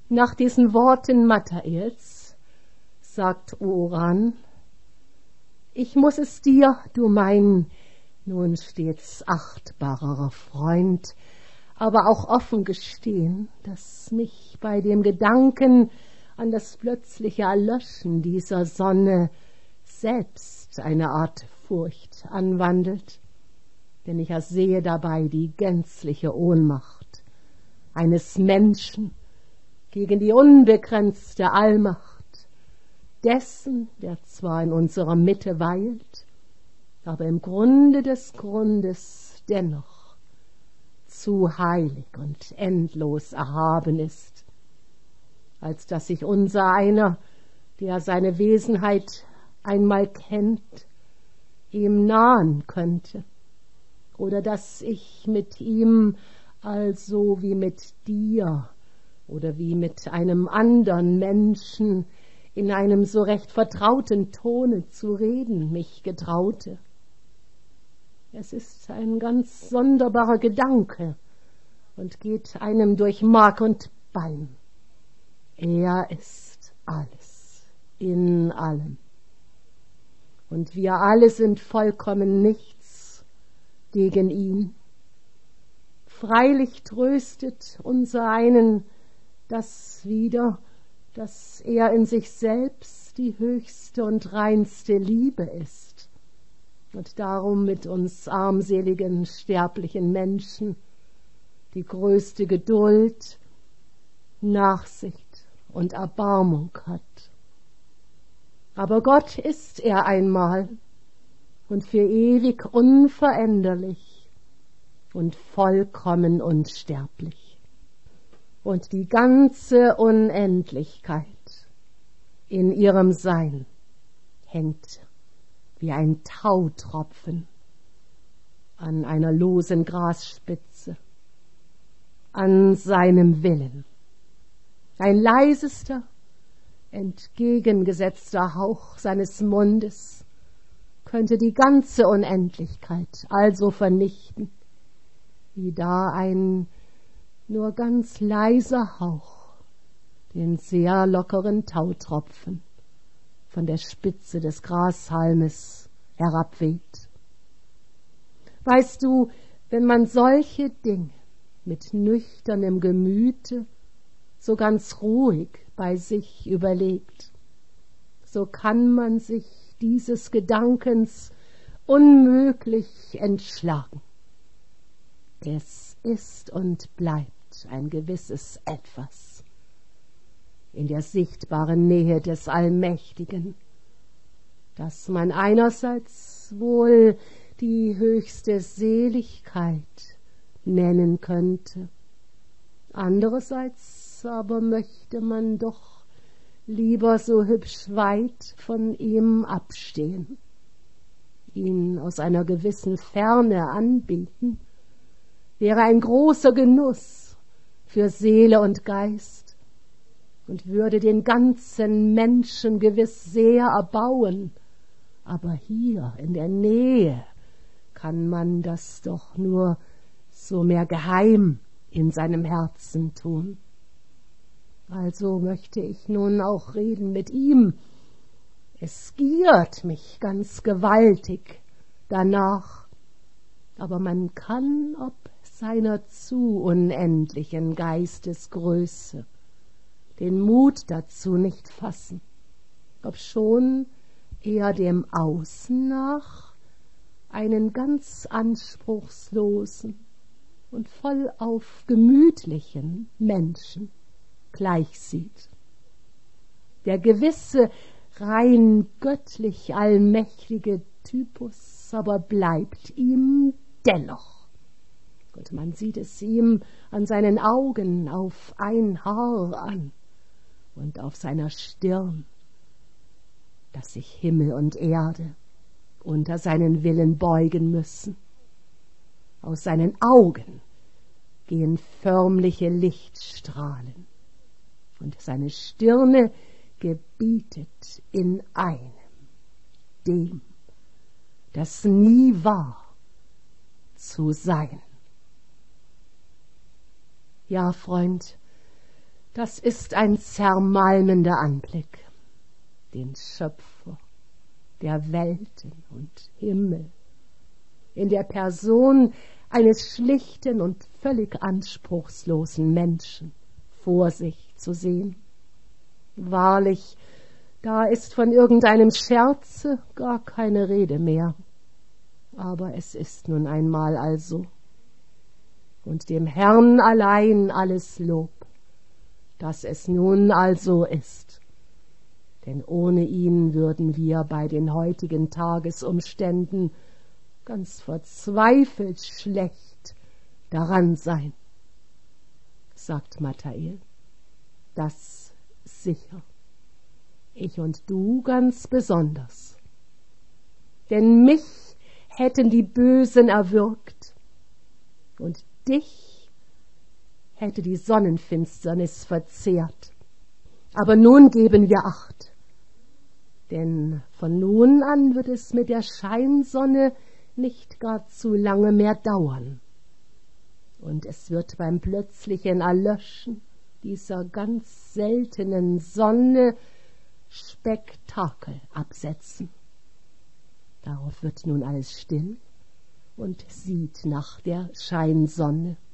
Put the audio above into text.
Nach diesen Worten Mathaels sagt Oran: Ich muss es dir, du mein nun stets achtbarer Freund, aber auch offen gestehen, dass mich bei dem Gedanken an das plötzliche Erlöschen dieser Sonne selbst eine Art Furcht anwandelt, denn ich ersehe dabei die gänzliche Ohnmacht eines Menschen gegen die unbegrenzte Allmacht dessen, der zwar in unserer Mitte weilt, aber im Grunde des Grundes dennoch zu heilig und endlos erhaben ist, als dass sich unser einer, der seine Wesenheit einmal kennt, ihm nahen könnte, oder dass ich mit ihm also wie mit dir oder wie mit einem anderen Menschen in einem so recht vertrauten Tone zu reden mich getraute. Es ist ein ganz sonderbarer Gedanke und geht einem durch Mark und Bein. Er ist alles, in allem. Und wir alle sind vollkommen nichts gegen ihn. Freilich tröstet unser einen das wieder, dass er in sich selbst die höchste und reinste Liebe ist und darum mit uns armseligen, sterblichen Menschen die größte Geduld, Nachsicht und Erbarmung hat. Aber Gott ist er einmal und für ewig unveränderlich und vollkommen unsterblich. Und die ganze Unendlichkeit in ihrem Sein hängt wie ein Tautropfen an einer losen Grasspitze, an seinem Willen. Ein leisester, entgegengesetzter Hauch seines Mundes könnte die ganze Unendlichkeit also vernichten, wie da ein nur ganz leiser Hauch den sehr lockeren Tautropfen von der Spitze des Grashalmes herabweht. Weißt du, wenn man solche Dinge mit nüchternem Gemüte so ganz ruhig bei sich überlegt, so kann man sich dieses Gedankens unmöglich entschlagen. Es ist und bleibt ein gewisses Etwas in der sichtbaren Nähe des Allmächtigen, das man einerseits wohl die höchste Seligkeit nennen könnte, andererseits aber möchte man doch lieber so hübsch weit von ihm abstehen, ihn aus einer gewissen Ferne anbieten, wäre ein großer Genuss für Seele und Geist und würde den ganzen Menschen gewiss sehr erbauen. Aber hier in der Nähe kann man das doch nur so mehr geheim in seinem Herzen tun. Also möchte ich nun auch reden mit ihm. Es giert mich ganz gewaltig danach, aber man kann ob seiner zu unendlichen Geistesgröße den Mut dazu nicht fassen, obschon er dem Außen nach einen ganz anspruchslosen und vollauf gemütlichen Menschen gleichsieht. Der gewisse, rein göttlich allmächtige Typus aber bleibt ihm dennoch. Und man sieht es ihm an seinen Augen auf ein Haar an und auf seiner Stirn, dass sich Himmel und Erde unter seinen Willen beugen müssen. Aus seinen Augen gehen förmliche Lichtstrahlen und seine Stirne gebietet in einem, dem, das nie war, zu sein. Ja, Freund, Das ist ein zermalmender Anblick, den Schöpfer der Welten und Himmel in der Person eines schlichten und völlig anspruchslosen Menschen vor sich zu sehen. Wahrlich, da ist von irgendeinem Scherze gar keine Rede mehr. Aber es ist nun einmal also. Und dem Herrn allein alles Lob, dass es nun also ist. Denn ohne ihn würden wir bei den heutigen Tagesumständen ganz verzweifelt schlecht daran sein, sagt Mathael. Das sicher. Ich und du ganz besonders. Denn mich hätten die Bösen erwürgt und dich hätte die Sonnenfinsternis verzehrt. Aber nun geben wir Acht, denn von nun an wird es mit der Scheinsonne nicht gar zu lange mehr dauern. Und es wird beim plötzlichen Erlöschen dieser ganz seltenen Sonne Spektakel absetzen. Darauf wird nun alles still und sieht nach der Scheinsonne.